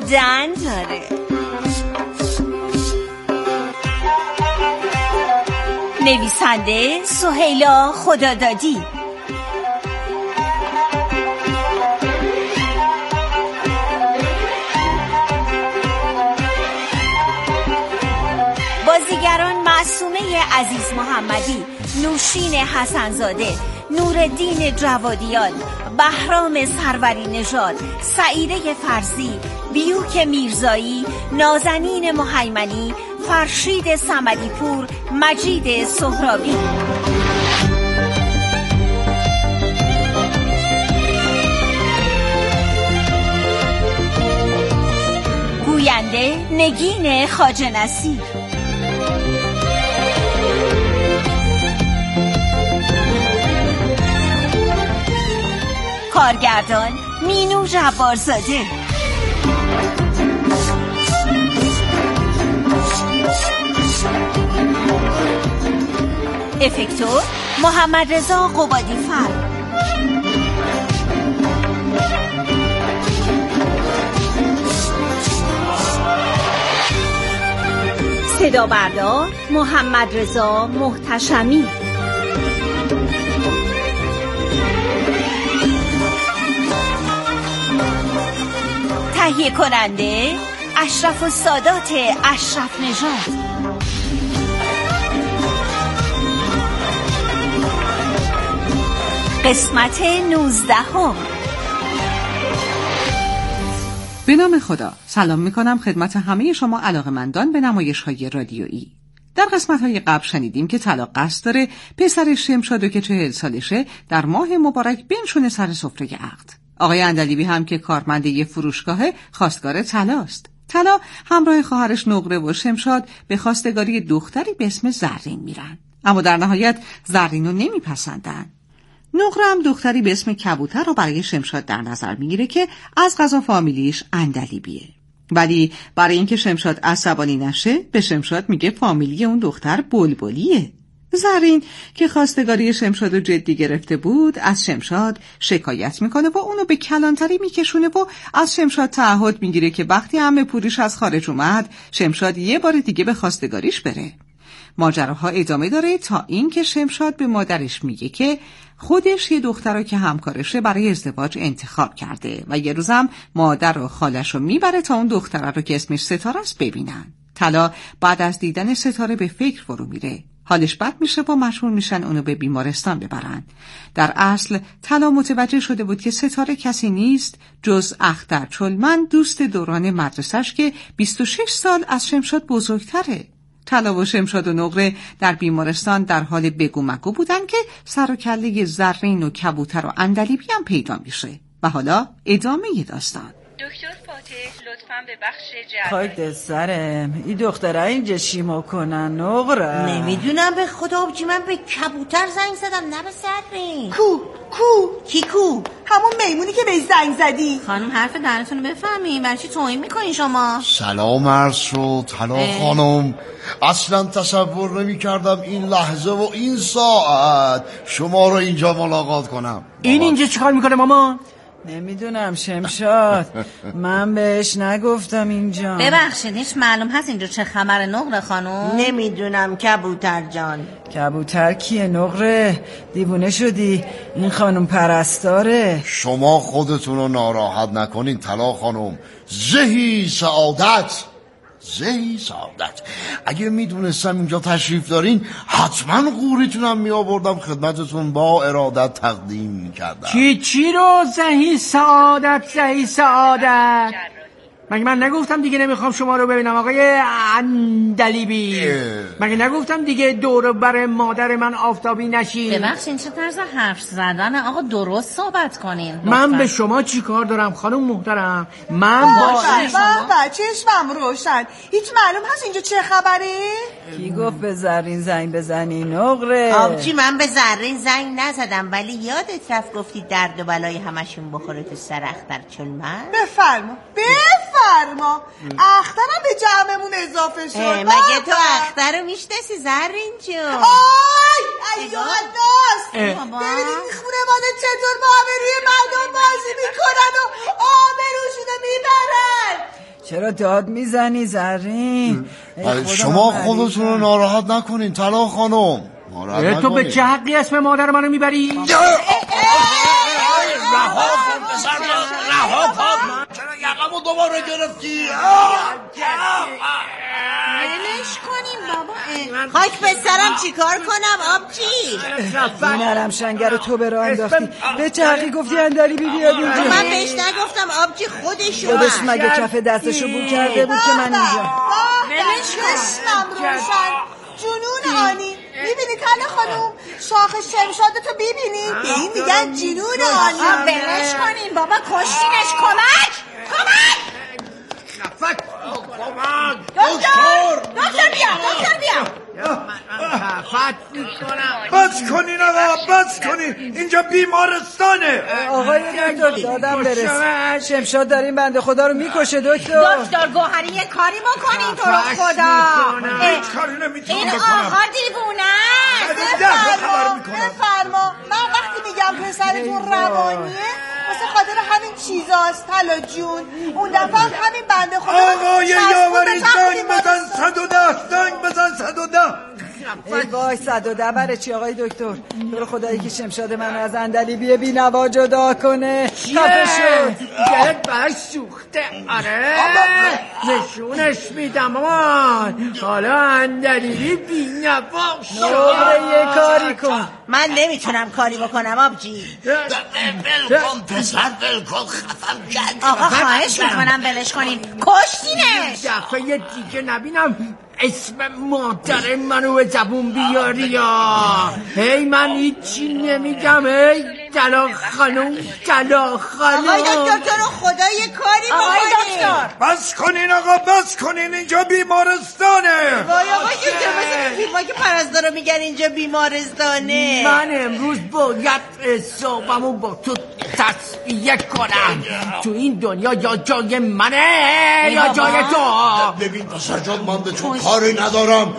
بودن داره. نویسنده سهیلا خدادادی، بازیگران معصومه عزیز محمدی، نوشین حسنزاده، نورالدین جوادیان، بهرام سروری نژاد، سعیده فرزی، بیوک میرزایی، نازنین مهیمنی، فرشید صمدی پور، مجید سهرابی. گوینده نگین خواجه نصیر. کارگردان مینو جبارزاده. افکتور محمد رضا قبادی فر. صدا بردار محمد رضا محتشمی. تهیه کننده اشرف السادات اشرف نژاد. قسمت 19. به نام خدا. سلام میکنم خدمت همه شما علاقه‌مندان به نمایش‌های رادیویی. در قسمت‌های قبل شنیدیم که طلا قصد داره پسر شمشادو که 40 سالشه در ماه مبارک بنشونه سر سفره عقد. آقای اندلیبی هم که کارمند یه فروشگاهه خواستگار طلاست. طلا همراه خواهرش نقره و شمشاد به خواستگاری دختری به اسم زرین میرن، اما در نهایت زرینو نمیپسندن. نقره هم دختری به اسم کبوتر رو برای شمشاد در نظر میگیره که از قضا فامیلیش اندلیبیه. ولی برای اینکه شمشاد عصبانی نشه به شمشاد میگه فامیلی اون دختر بلبلیه. زرین که خواستگاری شمشاد رو جدی گرفته بود از شمشاد شکایت میکنه و اونو به کلانتری میکشونه و از شمشاد تعهد میگیره که وقتی عمه پوریش از خارج اومد شمشاد یه بار دیگه به خواستگاریش بره. ماجراها ادامه داره تا این که شمشاد به مادرش میگه که خودش یه دختر که همکارشه برای ازدواج انتخاب کرده و یه روزم مادر و خالش رو میبره تا اون دختره رو که اسمش ستاره است ببینن. طلا بعد از دیدن ستاره به فکر فرو میره. حالش بد میشه و مجبور میشن اونو به بیمارستان ببرن. در اصل طلا متوجه شده بود که ستاره کسی نیست جز اختر چلمن، دوست دوران مدرسه‌اش که 26 سال از شمشاد بزرگتره. طلا و شمشاد و نقره در بیمارستان در حال بگو مگو بودن که سر و کله زرین و کبوتر و اندلیبی هم پیدا میشه. و حالا ادامه داستان. دکتر فاتح لطفاً به بخش جراحی. خاک سرم این دختره اینجا شیما کنن نقره. نمیدونم به خدا آبجی، من به کبوتر زنگ زدم نه به زرین. کو کی کو؟ همون میمونی که بهش زنگ زدی. خانم حرف درتون رو بفهمین، برای چی توهین میکنین شما؟ سلام عرض شد طلا خانم. اصلا تصور نمی کردم این لحظه و این ساعت شما رو اینجا ملاقات کنم. این اینجا چیکار میکنه مامان؟ نمیدونم شمشاد، من بهش نگفتم اینجا. ببخشید هیچ معلوم هست اینجا چه خبر نقره خانم؟ نمیدونم کبوتر جان. کبوتر کیه نقره؟ دیوونه شدی؟ این خانم پرستاره. شما خودتون رو ناراحت نکنین طلا خانم. زهی سعادت. اگه میدونستم اینجا تشریف دارین حتما قوریتونم میآوردم خدمتتون با ارادت تقدیم میکردم. چی رو زهی سعادت؟ مگه من نگفتم دیگه نمیخوام شما رو ببینم آقای اندلیبی؟ مگه نگفتم دیگه دور بر مادر من آفتابی نشین؟ ببخشین چه طرز حرف زدن آقا، درست صحبت کنین. من به شما چی کار دارم خانم محترم؟ من با چشمم روشن. هیچ معلوم هست اینجا چه خبره؟ کی گفت به زرین زنگ بزنی نقره؟ آبجی من به زرین زنگ نزدم، ولی یادت رفت گفتی درد و بلای همشون بخوره تو سر اختر چلمن. بفرما اخترم به جمعمون اضافه شد. مگه تو اختر رو میشناسی زرین جون؟ آی یادداشت. ببینید این خونواده چطور با آبروی مردم بازی میکنن و آبروشونو میبرن. چرا داد میزنی زرین؟ شما خودتون رو ناراحت نکنین طلا خانم. تو به چه حقی اسم مادر منو میبری؟ رها کن پسر، رها کن. چرا یقمو دوباره گرفتی؟ ولش کنیم بابا. خاک به سرم چیکار کنم آبجی؟ نرم شنگر تو به راه انداختی. به چه حقی گفتی اندلیبی بیاد اینجا؟ من بهش نگفتم آبجی، خودش مگه کف دستشو بو کرده بود که من اینجا؟ ولش کن روشن. جنون آنی. میبینی طلا خانوم شاخ شمشادتو ببینی؟ به این میگن جنون آنی. ولش کنین بابا، کشتینش. کمک خفت دکتر بیا خفت میکنم. بس کنین آقا، بس کنین، اینجا بیمارستانه. آقای دکتر دادم برس. شمشاد داریم بنده خدا رو میکشه دکتر. دکتر گوهری یه کاری بکنین تو رو خدا. هیچ کاری نمیتونم این بکنم. آقا دیوونه. بفرما. من وقتی میگم پسرتون روانیه واسه خاطر همین چیزاست طلا جون. اون دفعه همین بنده خدا آقای یاوری زنگ بزن 110، زنگ بزن 110. ای وای 110 برای چی آقای دکتر؟ تو خدایی که شمشاد منو از اندلیبی بی‌نوا جدا کنه. خفه شد. گرد برای سوخته. آره نشونش میدم امان. حالا اندلیبی بی‌نوا شد. یه کاری کن. من نمیتونم کاری بکنم آبجی. ول کن پسر، ول کن. خفم کرد. آقا خواهش میکنم ولش کنین. کشتینش. دفعه دیگه نبینم اسم مادر منو به زبون بیاری یا. هی من هیچی نمیگم. هی طلا خانم، طلا خانم. آقای دکتر تو رو خدا یه کاری بکنی. بس کنین آقا، بس کنین، اینجا بیمارستانه. وای آقای دکتر مثل فیلم‌ها که پرستارا رو میگن اینجا بیمارستانه. من امروز باید حسابمو با تو تصفیه کنم. تو این دنیا یا جای منه یا جای تو. ببین پسر جان، من به تو کاری ندارم.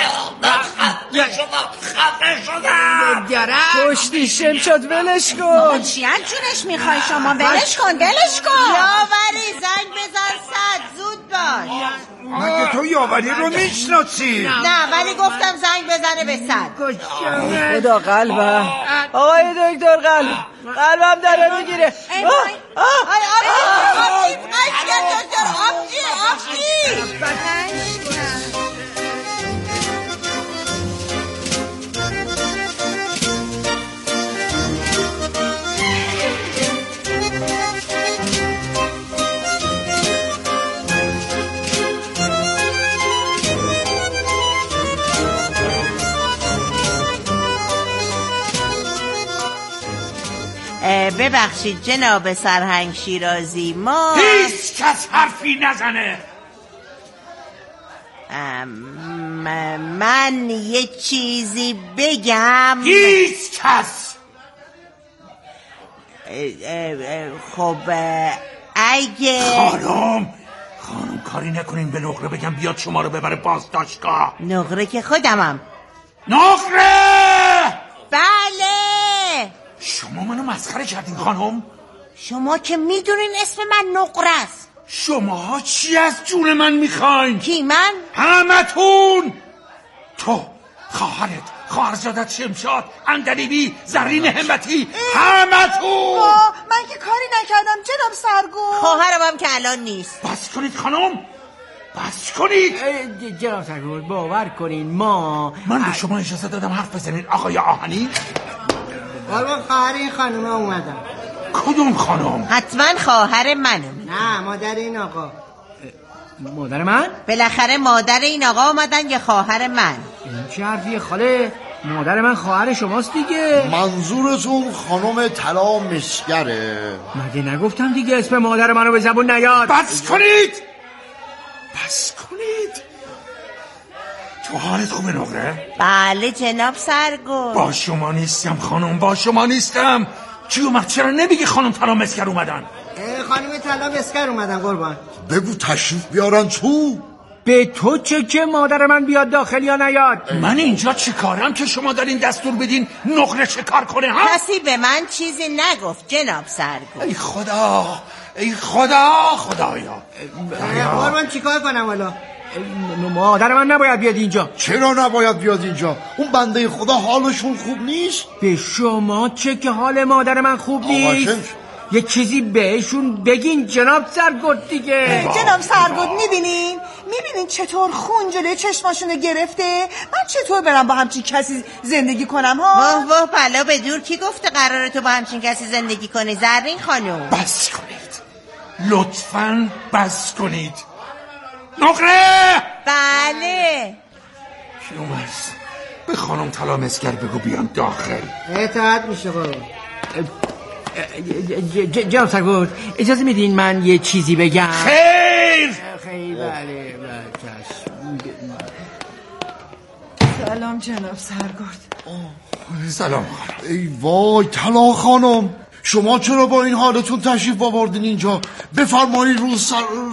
خفه شدم. کشتی شمشاد ولش کن. چی از جونش میخوای شما؟ ولش کن. یاوری زنگ بزن 100 زود باش. مگه تو یاوری رو میشناسی؟ نه ولی گفتم زنگ بزنه به 100. خدا قلبم. آقای دکتر قلبم داره میگیره. ببخشید جناب سرهنگ شیرازی، ما هیچ کس حرفی نزنه. من یه چیزی بگم. هیچ کس. خب اگه خانم کاری نکنین به نقره بگم بیاد شما رو ببره بازداشتگاه. نقره که خودمم. نقره؟ بله. شما منو مسخره کردین خانم. شما که میدونین اسم من نقره است. شما چی از جون من میخواین؟ کی من؟ همتون. تو، خواهرزادت شمشاد، اندلیبی، زرین همتی، همتون. من که کاری نکردم جناب سرگو. خواهرم هم که الان نیست. بس کنید خانم، بس کنید. جناب سرگو باور کنین من به شما اجازه دادم حرف بزنید آقای آهنی. قربان خواهر این خانومه اومدم. کدوم خانم؟ حتما خواهر منم. نه مادر این آقا. مادر من؟ بالاخره مادر این آقا اومدن یا خواهر من؟ این چه حرفیه خاله؟ مادر من خواهر شماست دیگه. منظورتون خانم طلا مسگره؟ مگه نگفتم دیگه اسم مادر منو به زبون نیاد. بس کنید. تو حالت خوبه نقره؟ بله جناب سرگل. با شما نیستم خانم، با شما نیستم. چی اومد؟ چرا نمیگی خانم طلا مسگر اومدن؟ خانم طلا مسگر اومدن قربان. بگو تشریف بیارن تو. به تو چه که مادر من بیاد داخل یا نیاد؟ من اینجا چی کارم که شما دارین دستور بدین نقره چه کار کنه ها؟ کسی به من چیزی نگفت جناب سرگل. ای خدا، ای خدایا. قربان چیکار کنم حالا؟ مادر من نباید بیاد اینجا. چرا نباید بیاد اینجا؟ اون بنده خدا حالشون خوب نیست؟ به شما چه که حال مادر من خوب نیست؟ یه چیزی بهشون بگین جناب سرگرد دیگه. جناب سرگرد میبینین چطور خون جلوی چشماشونو گرفته؟ من چطور برم با همچین کسی زندگی کنم ها؟ واه بلا به دور، کی گفته قراره تو با همچین کسی زندگی کنی زرین خانم؟ بس کنید، لطفاً بس کنید. نقره! بله. کیومرث به خانم طلامسگر بگو بیان داخل. اطاعت میشه قربان. جناب سرگرد اجازه میدین من یه چیزی بگم؟ خیر بله. سلام جناب سرگرد. سلام. ای وای طلا خانم، شما چرا با این حالتون تشریف آوردین اینجا؟ بفرمایید روز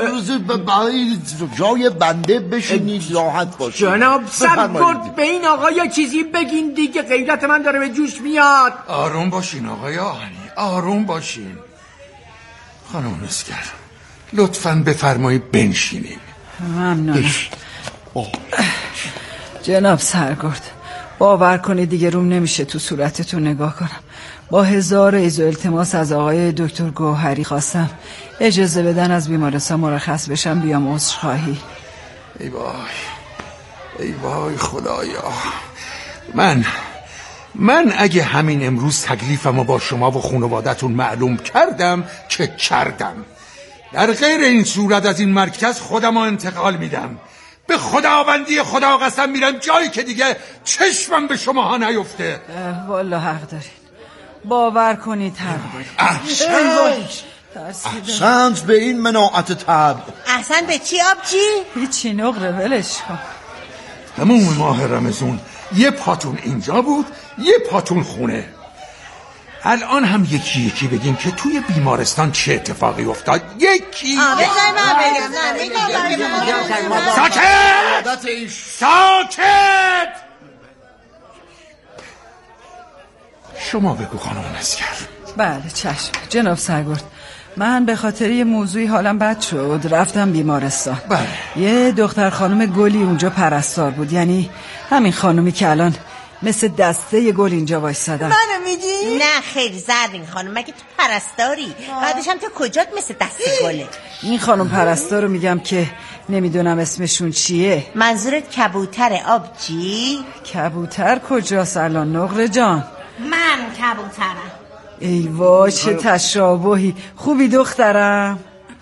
جای بنده بشینید راحت باشید. جناب سرگرد به این آقا یه چیزی بگین دیگه، غیرت من داره به جوش میاد. آروم باشین آقای آهنی، آروم باشین. خانم مسگر لطفاً بفرمایید بنشینید. ممنونم. جناب سرگرد باور کنید دیگه روم نمیشه تو صورتتون نگاه کنم. با هزار عیز و التماس از آقای دکتر گوهری خواستم اجازه بدن از بیمارستان مرخص بشم بیام عذرخواهی. ای وای خدایا. من اگه همین امروز تکلیفمو با شما و خانوادتون معلوم کردم که کردم. در غیر این صورت از این مرکز خودمو انتقال میدم. به خداوندی خدا قسم میرم جایی که دیگه چشمم به شماها نیفته. والله حق دارین، باور کنید حق دارین. احسنت به این مناعت طبع. احسن به چی آبجی؟ هیچی نقره ولش کن. تموم ماه رمضان یه پاتون اینجا بود یه پاتون خونه. الان هم یکی بگیم که توی بیمارستان چه اتفاقی افتاد. یکی ساکت. شما بگو خانم مسگر. بله چشم جناب سرگرد. من به خاطر یه موضوعی حالم بد شد رفتم بیمارستان. بله. یه دختر خانم گلی اونجا پرستار بود، یعنی همین خانومی که الان مثل دسته یه گل اینجا وایسادن. منو میگی؟ نه خیر زرین خانم، مگه تو پرستاری؟ بعدش هم تو کجات مثل دسته گله؟ این خانم پرستار رو میگم که نمیدونم اسمشون چیه. منظورت کبوتر آبجی؟ کبوتر کجاست الان نقره جان؟ من کبوترم. ای وای چه تشابهی. خوبی دخترم؟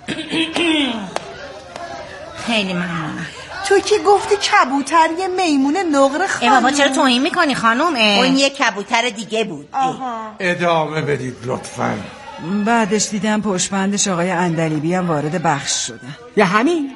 خیلی ممنونم. تو که گفتی کبوتر یه میمون نقره خانم. بابا چرا توهین میکنی خانم؟ اون یه کبوتر دیگه بود. ادامه بدید لطفاً. بعدش دیدم پشتبندش آقای اندلیبی هم وارد بخش شدن. یا همین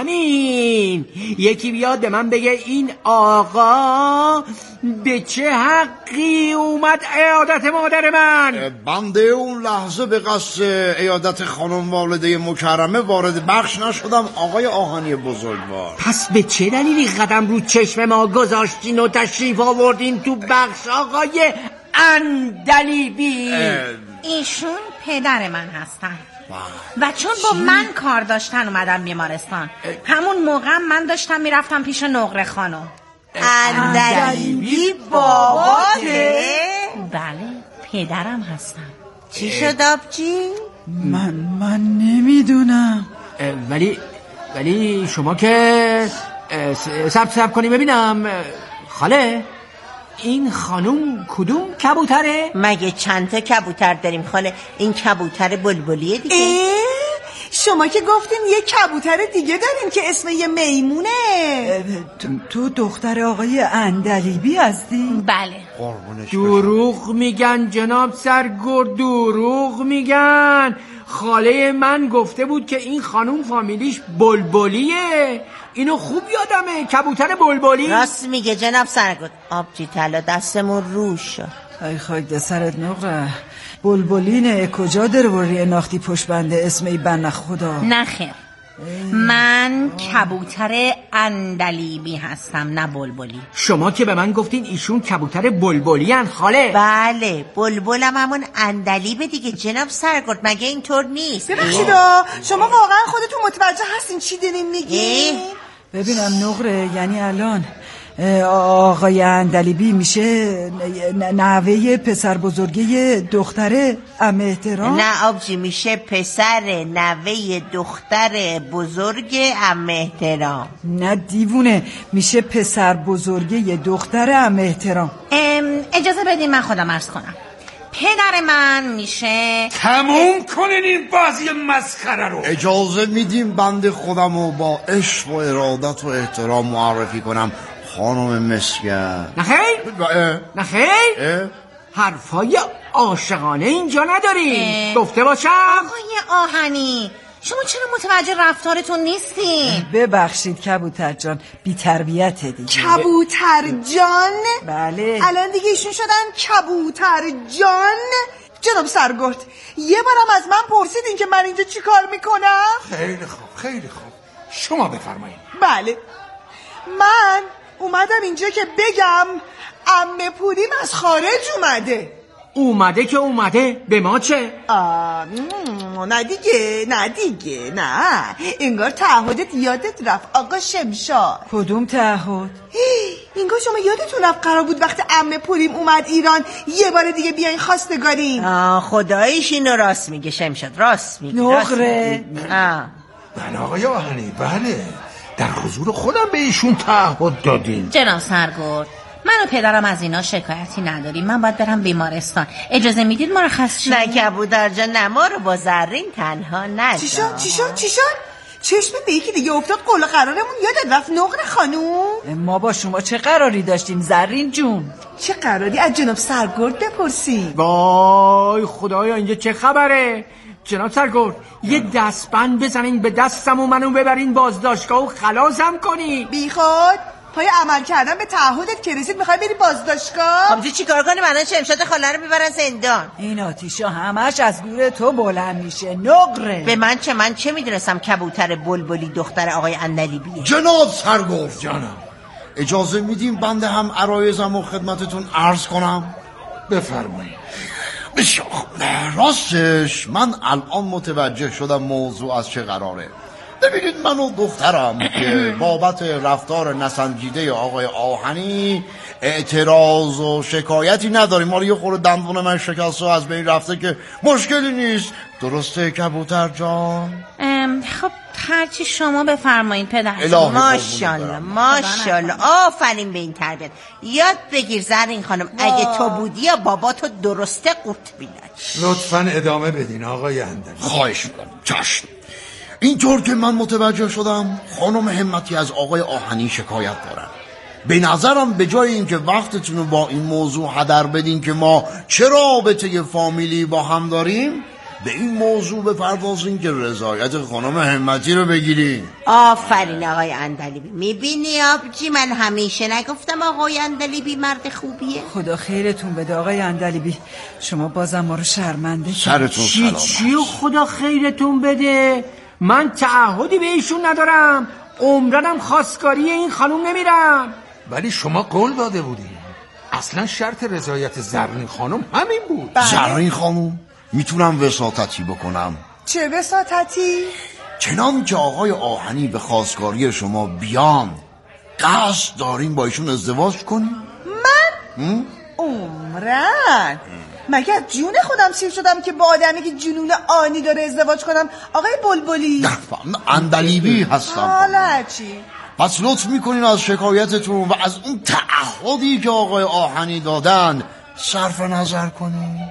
یکی بیاد به من بگه این آقا به چه حقی اومد عیادت مادر من؟ بنده اون لحظه به قصد عیادت خانم والده مکرمه وارد بخش نشدم آقای آهنی بزرگوار. پس به چه دلیلی قدم رو چشم ما گذاشتین و تشریف آوردین تو بخش آقای اندلیبی؟ ایشون پدر من هستن و چون با من کار داشتن اومدم بیمارستان. همون موقع من داشتم میرفتم پیش نقره خانم. اندلیبی باباته؟ بله پدرم هستم. چی شد آبجی؟ من نمیدونم. ولی شما که سب کنی ببینم خاله، این خانوم کدوم کبوتره؟ مگه چند تا کبوتر داریم خاله؟ این کبوتر بلبلیه دیگه. شما که گفتین یه کبوتر دیگه داریم که اسم یه میمونه. تو دختر آقای اندلیبی هستی؟ بله. دروغ میگن جناب سرگرد، دروغ میگن. خاله من گفته بود که این خانوم فامیلیش بلبلیه. اینو خوب یادمه، کبوتر بلبلی. راست میگه جناب سرگرد. آبجی طلا دستمون روش شد. ای خاک دسرت نقره. بلبلینه کجا در وری اناختی پشت بنده اسم ای بنده خدا؟ نخیر، من من کبوتر اندلیبی هستم، نه بلبلی. شما که به من گفتین ایشون کبوتر بلبلی ان خاله. بله، بلبلم همون اندلیبه دیگه جناب سرگرد، مگه اینطور نیست؟ ببخشید شما واقعا خودتون متوجه هستین چی دارین میگین؟ ببینم نقره، یعنی الان آقای اندلیبی میشه نوه پسر بزرگه دختر عمه احترام؟ نه آبجی، میشه پسر نوه دختر بزرگ عمه احترام. نه دیوونه، میشه پسر بزرگه دختر عمه احترام. اجازه بدین من خودم عرض کنم. پدر من میشه... تموم کنین این بازی مسخره رو. اجازه میدیم بنده خودم رو با عشق و ارادت و احترام معرفی کنم خانم مسگر. نخیر حرفای عاشقانه اینجا نداری. گفته باشم آقای آهنی، شما چرا متوجه رفتارتون نیستین؟ ببخشید کبوتر جان، بی تربیته دیگه. کبوتر جان؟ بله. الان دیگه ایشون شدن کبوتر جان؟ جناب سرگرد، یه بارم از من پرسیدین که من اینجا چی کار میکنم؟ خیلی خوب شما بفرمایید. بله، من اومدم اینجا که بگم عمه پوریم از خارج اومده که اومده، به ما چه؟ نه دیگه انگار تعهدت یادت رفت آقا شمشاد. کدوم تعهد؟ انگار شما یادتون رفت قرار بود وقتی عمه پوریم اومد ایران یه بار دیگه بیاین خواستگارین. خداییش اینو راست میگه شمشاد، راست میگه. نقره. بله آقای آهنی، بله در حضور خودم به ایشون تعهد دادین. جناب سرگرد، من و پدرم از اینا شکایتی نداریم. من باید برم بیمارستان، اجازه میدید مرخص شد؟ نه کبوتر جان، نه ما رو با زرین تنها نذار. چی شد؟ چشمت به یکی دیگه افتاد، قول قرارمون یادت رفت نقره خانوم؟ ما با شما چه قراری داشتیم زرین جون؟ چه قراری از جناب سرگرد بپرسی. وای خدایا اینجا چه خبره؟ جناب سرگرد یه دستبند بزنین به دستم و منو ببرین بازداشتگاه و خلاصم کنین. بی خود پای عمل کردن به تعهدت که رسید میخوای بری بازداشتگاه؟ خب چی کار کنی؟ من شمشاد خاله رو میبرن زندان. این آتیشا همش از گور تو بلند میشه نقره. به من چه میدونستم کبوتر بلبلی دختر آقای اندلیبیه. جناب سرگرد جانم، اجازه میدیم بنده هم عرایزم و خدمتتون عرض کنم؟ بفرمایید. بسیار راستش من الان متوجه شدم موضوع از چه قراره. ببینید من و دخترم که بابت رفتار نسنجیده آقای آهنی اعتراض و شکایتی نداریم. ما یه خورده دندون من شکسته از بین رفته که مشکلی نیست. درسته کبوتر جان؟ خب هرچی شما بفرمایید پدر. ماشاءالله آفرین به این تربیت. یاد بگیر زرین خانم، اگه تو بودی یا بابا تو درسته قورت می‌داد. لطفاً ادامه بدین آقای اندلیبی. خواهش می‌کنم. چشم. اینطور که من متوجه شدم خانم همتی از آقای آهنی شکایت دارن. به نظرم به جای اینکه وقتتون رو با این موضوع هدر بدین که ما چه رابطه فامیلی با هم داریم، به این موضوع بپردازین که رضایت خانم همتی رو بگیرین. آفرین آقای اندلیبی. میبینی آبجی، من همیشه نگفتم آقای اندلیبی مرد خوبیه؟ خدا خیرتون بده آقای اندلیبی، شما بازم ما رو شرمنده سرتون سلامت. چی خدا خیرتون بده؟ من تعهدی به ایشون ندارم، عمرنم خواستگاری این خانوم نمیرم. ولی شما قول داده بودین. اصلا شرط رضایت زرین خانم همین بود. زرین خانم میتونم وساطتی بکنم. چه وساطتی؟ چنان که آقای آهنی به خواستگاری شما بیان، قصد داریم با ایشون ازدواج کنیم؟ من؟ عمرن مگه از جون خودم سیر شدم که با آدمی که جنون آنی داره ازدواج کنم؟ آقای بلبلی اندلیبی هستم. حالا چی؟ پس لطف میکنین از شکایتتون و از اون تعهدی که آقای آهنی دادن صرف نظر کنین.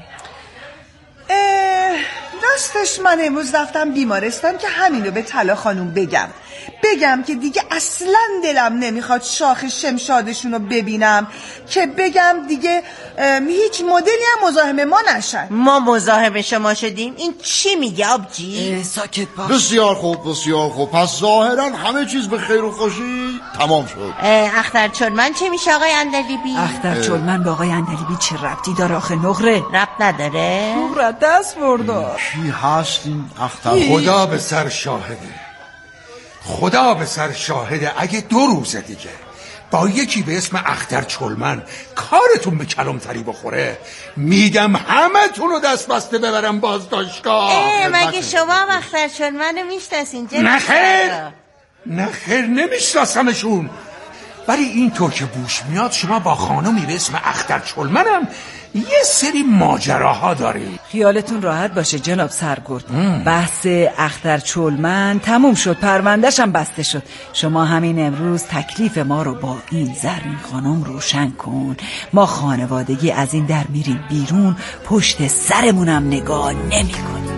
راستش من امروز رفتم بیمارستان که همینو به طلا خانوم بگم که دیگه اصلا دلم نمیخواد شاخ شمشادشون رو ببینم، که بگم دیگه هیچ مدلی هم مزاحم ما نشن. ما مزاحم شما شدیم؟ این چی میگه آبجی؟ ساکت باش. بسیار خوب. پس ظاهرا همه چیز به خیر و خوشی تمام شد. اخترچلمن چه میشه آقای اندلیبی؟ اخترچلمن به آقای اندلیبی چه ربطی داره آخه نقره؟ ربط نداره؟ نقره دست بردار. کی هست این اختر؟ خدا به سر شاهده. خدا به سر شاهده اگه 2 روز دیگه با یکی به اسم اختر چلمن کارتون به کلامتری بخوره، میگم همه تون رو دست بسته ببرم بازداشتگاه. مگه شما هم اختر چلمن رو میشناسین؟ نه خیر نمیشناسمشون، ولی اینطور که بوش میاد شما با خانمی به اسم اختر چلمنم یه سری ماجراها داری. خیالتون راحت باشه جناب سرگرد، بحث اختر چلمن تموم شد، پرونده‌ش هم بسته شد. شما همین امروز تکلیف ما رو با این زرین خانم روشن کن. ما خانوادگی از این در میریم بیرون، پشت سرمونم نگاه نمی کنیم.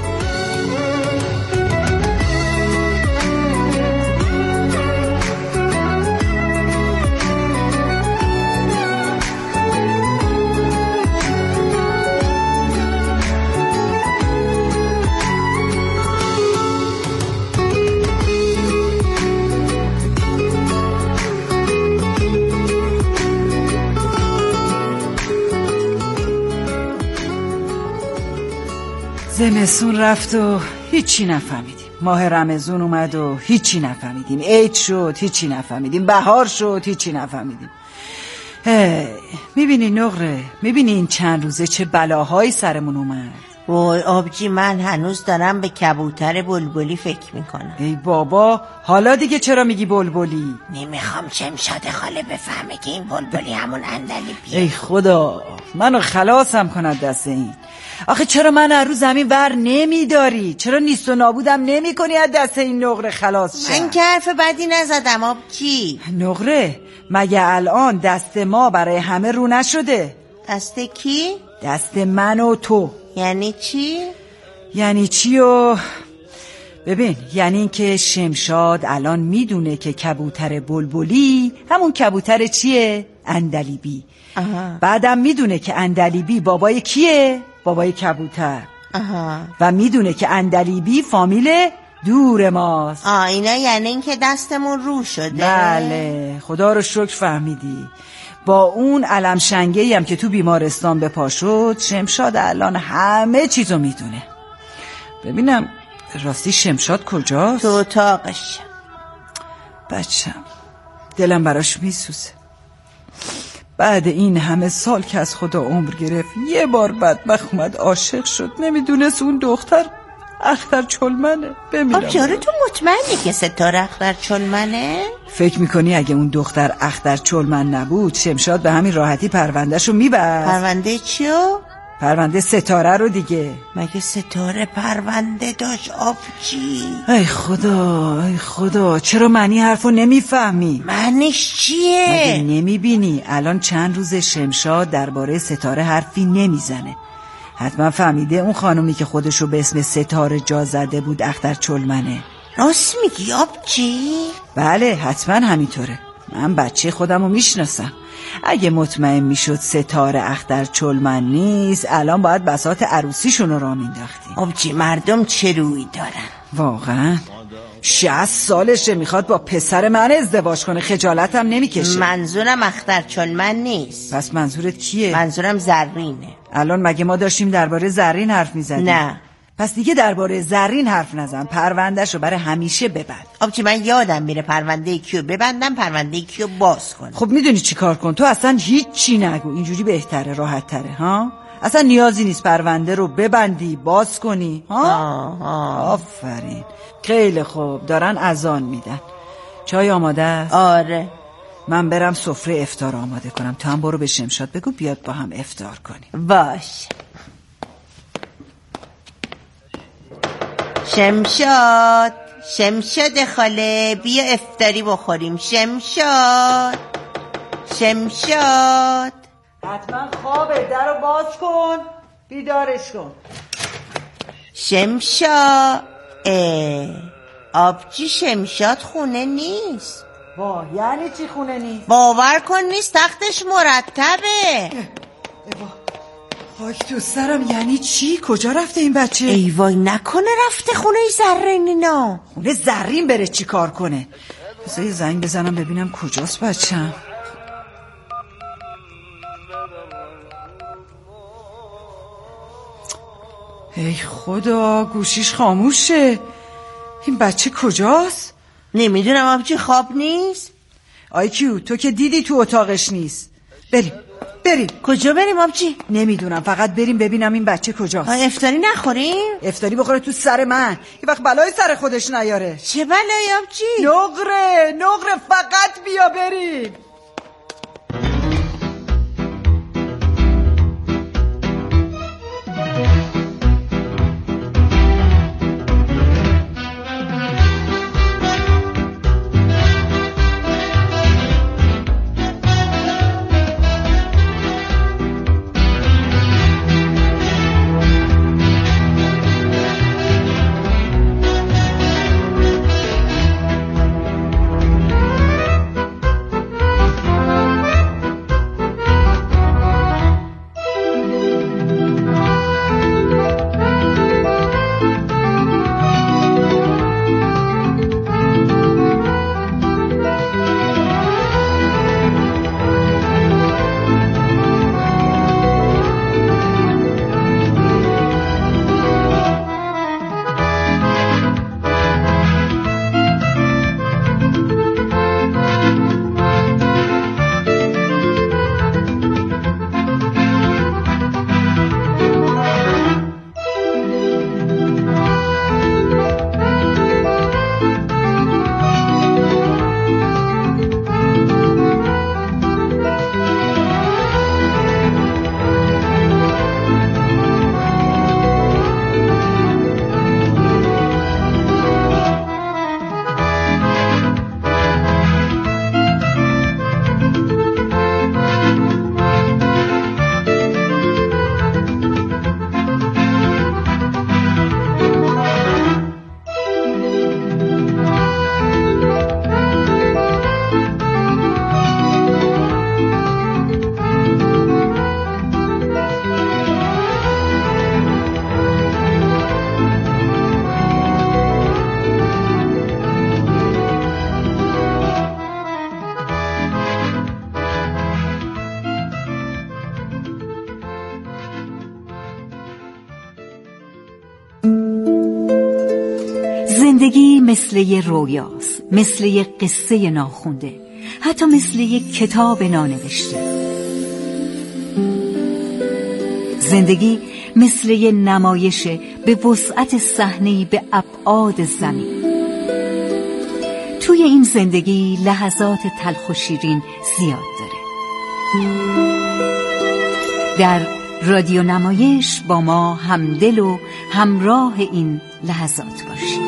زمستون رفت و هیچی نفهمیدیم، ماه رمضان اومد و هیچی نفهمیدیم، عید شد هیچی نفهمیدیم، بهار شد هیچی نفهمیدیم. میبینی نقره، میبینی این چند روزه چه بلاهایی سرمون اومد. وای آبجی، من هنوز دارم به کبوتر بلبلی فکر میکنم. ای بابا، حالا دیگه چرا میگی بلبلی؟ نمیخوام شمشاد خاله بفهمه که این بلبلی همون اندلیبیه. ای خدا، منو خلاصم کند دست این. آخه چرا من هر روز زمین ور نمیداری؟ چرا نیست و نابودم نمی کنی از دست این نقره خلاص شم؟ من که حرف بدی نزدم آبجی. نقره، مگه الان دست ما برای همه رو نشده؟ دست کی؟ دست من و تو. یعنی چی؟ یعنی چی و ببین، یعنی این که شمشاد الان میدونه که کبوتر بلبلی همون کبوتر چیه؟ اندلیبی. بعدم میدونه که اندلیبی بابای کیه؟ بابای کبوتر. و میدونه که اندلیبی فامیل دور ماست. اینا یعنی این که دستمون رو شده. بله، خدا رو شکر فهمیدی. با اون علم شنگه‌ای هم که تو بیمارستان به پا شد، شمشاد الان همه چیزو میدونه. ببینم راستی شمشاد کجاست؟ تو اتاقش. بچم، دلم براش میسوزه. بعد این همه سال که از خدا عمر گرفت، یه بار بدبخت اومد عاشق شد، نمیدونست اون دختر اختر چلمنه. بمیرم. آره تو مطمئنی که ستاره اختر چلمنه؟ فکر میکنی اگه اون دختر اختر چلمن نبود شمشاد به همین راحتی پروندهشو میبرد؟ پرونده چیو؟ پرونده ستاره رو دیگه. مگه ستاره پرونده داشت آبجی؟ ای خدا، ای خدا، چرا معنی حرفو نمیفهمی؟ معنیش چیه؟ مگه نمیبینی الان چند روز شمشاد درباره ستاره حرفی نمیزنه؟ حتما فهمیده اون خانومی که خودشو به اسم ستاره جا زده بود اختر چلمنه. راست میگی آبجی؟ بله حتما همینطوره. من بچه خودمو میشناسم. اگه مطمئن میشد ستاره اختر چلمن نیست، الان باید بساط عروسیشونو را مینداختیم. آبجی مردم چه روی دارن؟ واقعا 60 سالشه میخواد با پسر من ازدواج کنه، خجالتم نمیکشه. منظورم اختر چلمن نیست. پس منظورت کیه؟ منظورم زرینه. الان مگه ما داشتیم درباره زرین حرف میزدیم؟ نه. پس دیگه درباره زرین حرف نزن، پروندهشو برای همیشه ببند. آبجی من یادم میره پرونده کیو ببندم، پرونده کیو باز کنم. خب میدونی چی کار کن؟ تو اصلا هیچی نگو، اینجوری بهتره، راحت تره. ها اصلا نیازی نیست پرونده رو ببندی باز کنی. آفرین، خیلی خوب، دارن اذان میدن. چای آماده است؟ آره. من برم سفره افطار آماده کنم، تو هم برو به شمشاد بگو بیاد با هم افطار کنیم. باش. شمشاد، شمشاد خاله، بیا افطاری بخوریم. شمشاد، شمشاد. حتما خوابه، در رو باز کن، بیدارش کن. شمشاد. آبجی شمشاد خونه نیست. یعنی چی خونه نیست؟ باور کن نیست، تختش مرتبه. خاک تو سرم، یعنی چی؟ کجا رفته این بچه؟ ای وای، نکنه رفته خونه زرین اینا. خونه زرین بره چی کار کنه؟ بذار یه زنگ بزنم ببینم کجاست بچم. ای خدا، گوشیش خاموشه. این بچه کجاست؟ نمیدونم آبجی خواب نیست. آیکیو تو که دیدی تو اتاقش نیست. بریم. کجا بریم آبجی؟ نمیدونم، فقط بریم ببینم این بچه کجاست. افطاری نخوریم؟ افطاری بخوره تو سر من، یه وقت بلای سر خودش نیاره. چه بلایی آبجی؟ نقره فقط بیا بریم. زندگی مثل یه رویاست، مثل یه قصه ناخونده، حتی مثل یه کتاب نانوشته. زندگی مثل یه نمایشه به وسعت صحنه‌ای به ابعاد زمین. توی این زندگی لحظات تلخ و شیرین زیاد داره. در رادیو نمایش با ما همدل و همراه این لحظات باشید.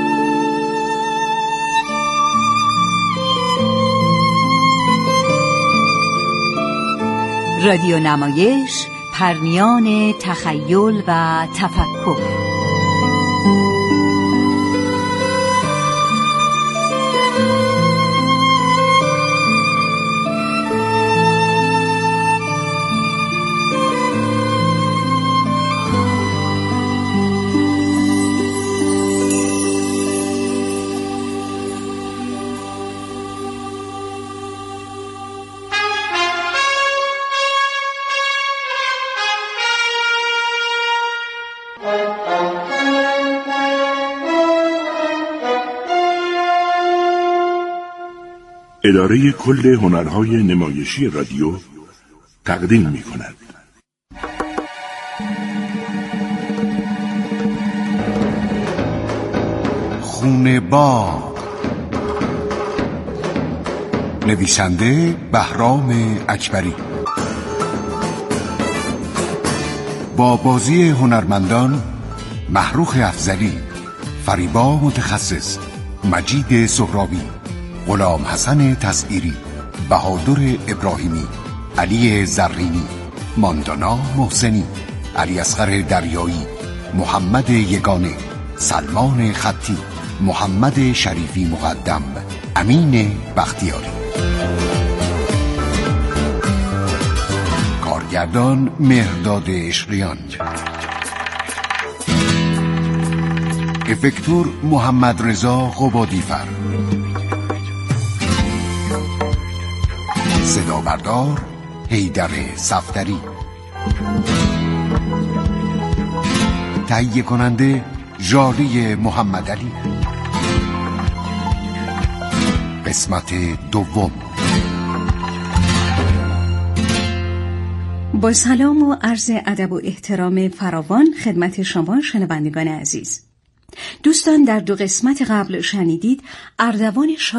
رادیو نمایش، پرنیان تخیل و تفکر. اداره کل هنرهای نمایشی رادیو تقدیم می کند. خونه باغ، نویسنده بهرام اکبری، با بازی هنرمندان محروخ افضلی، فریبا متخصص، مجید سهرابی، غلام حسن تسعیری، بهادر ابراهیمی، علی زرینی، ماندانا محسنی، علی اصغر دریایی، محمد یگانه، سلمان خطی، محمد شریفی مقدم، امین بختیاری. کارگردان مهرداد عشقیان، افکتور محمد رضا قبادیفر، صدا بردار حیدر صفدری، تهیه کننده ژالی محمد علی، قسمت دوم. با سلام و عرض ادب و احترام فراوان خدمت شما شنوندگان عزیز. دوستان، در 2 قسمت قبل شنیدید اردوان